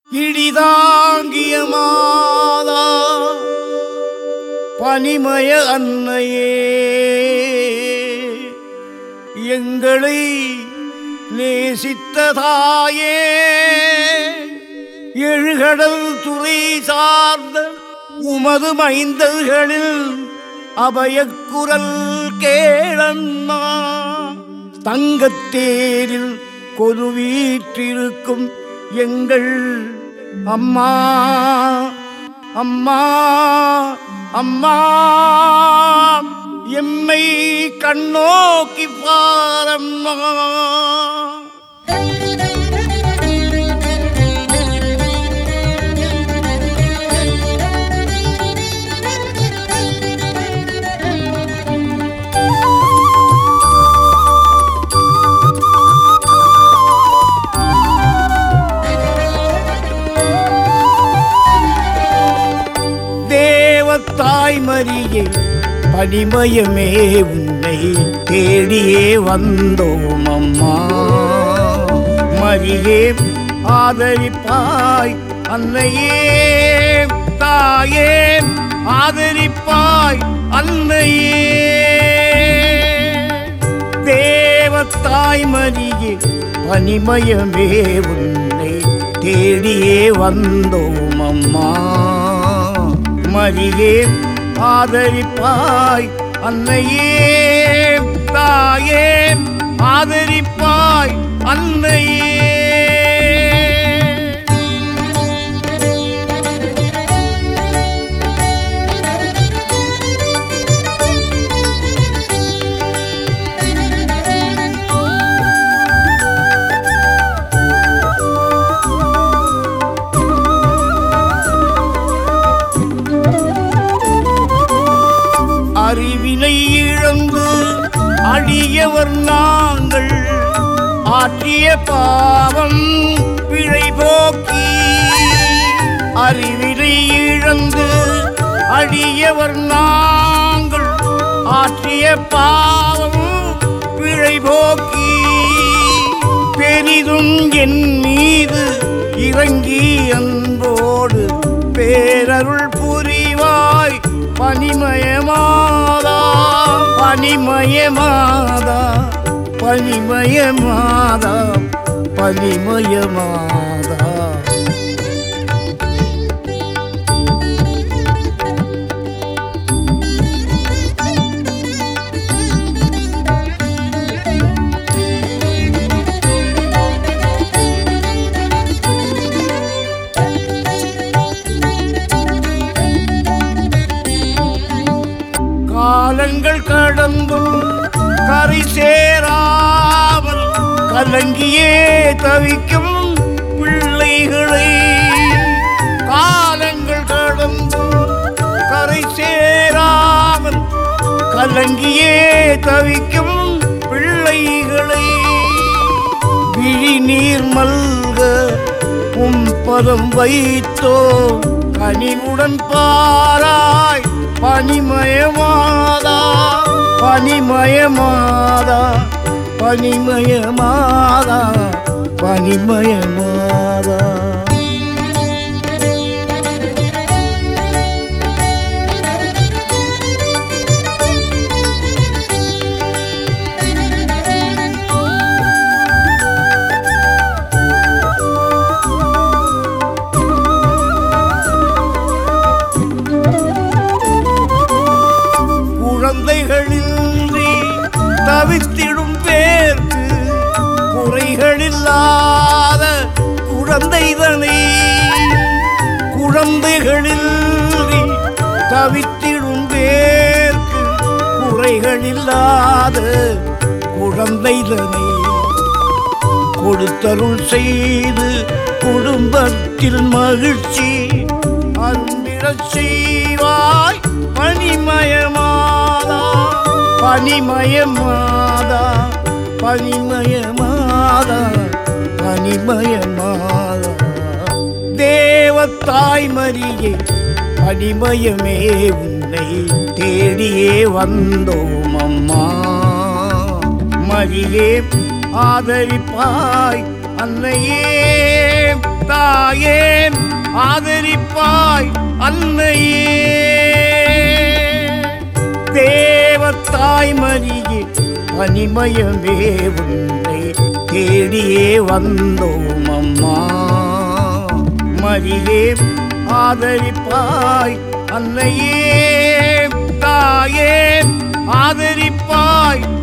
இடிதாங்கிய மாதா பனிமய அன்னையே, எங்களை நேசித்த தாயே, எழுகடல் துறை சார்ந்த உமது மைந்தர்களில் அபயக்குரல் கேளம்மா. தங்கத்தேரில் கொலுவீற்றிருக்கும் எங்கள் அம்மா அம்மா அம்மா, எம்மை கண்ணோக்கி பாரம்மா. தாய்மரியே பனிமயமே, உன்னை தேடியே வந்தோம் அம்மா. மரியே ஆதரிப்பாய் அன்னையே, தாயே ஆதரிப்பாய் அன்னையே. தேவத்தாய்மரியே பனிமயமே, உன்னை தேடியே வந்தோம் அம்மா. மரியே ஆதரிப்பாய் அன்னையே, தாயே ஆதரிப்பாய் அன்னையே. அறிவினை இழந்து அடியவர் நாங்கள் ஆற்றிய பாவம் பிழை போக்கி. அறிவினை இழந்து அடியவர் நாங்கள் ஆற்றிய பாவம் பிழை போக்கி. பெரிதும் என் மீது இறங்கி அன்போடு பேரருள் புரிவாய் பனிமயமாதா, பனிமயமாதா, பனிமயமாதா, பனிமயமாதா. காலங்கள் கடந்தும் கரை சேராமல் கலங்கியே தவிக்கும் பிள்ளைகளை, காலங்கள் கடந்தும் கரை சேராமல் கலங்கியே தவிக்கும் பிள்ளைகளை, விழி நீர் மல்க பதம் வைத்தோ கனிவுடன் பாராய் பனிமயமாதா, பனிமயமாதா, பனிமயமாதா, பனிமயமாதா. குழந்தைகளின்றி தவித்திடும் பேர்க்கு குறைகளில்லாத குழந்தைதனை, குழந்தைகளின்றி தவித்திடும் பேர்க்கு குறைகளில்லாத குழந்தைதனை கொடுத்தருள் செய்து குடும்பத்தில் மகிழ்ச்சி அருந்திடச் செய்வாய் பனிமயமாதா, பனிமயமாதா, பனிமயமாதா, பனிமயமாதா. தேவத்தாய்மரியே பனிமயமே, உன்னை தேடியே வந்தோம் அம்மா. மரியே ஆதரிப்பாய் அன்னையே, தாயே ஆதரிப்பாய் அன்னையே. தேவத்தாய் மரியே பனிமயமே உன்னை தேடியே வந்தோம் அம்மா. மரியே ஆதரிப்பாய் அன்னையே, தாயே ஆதரிப்பாய்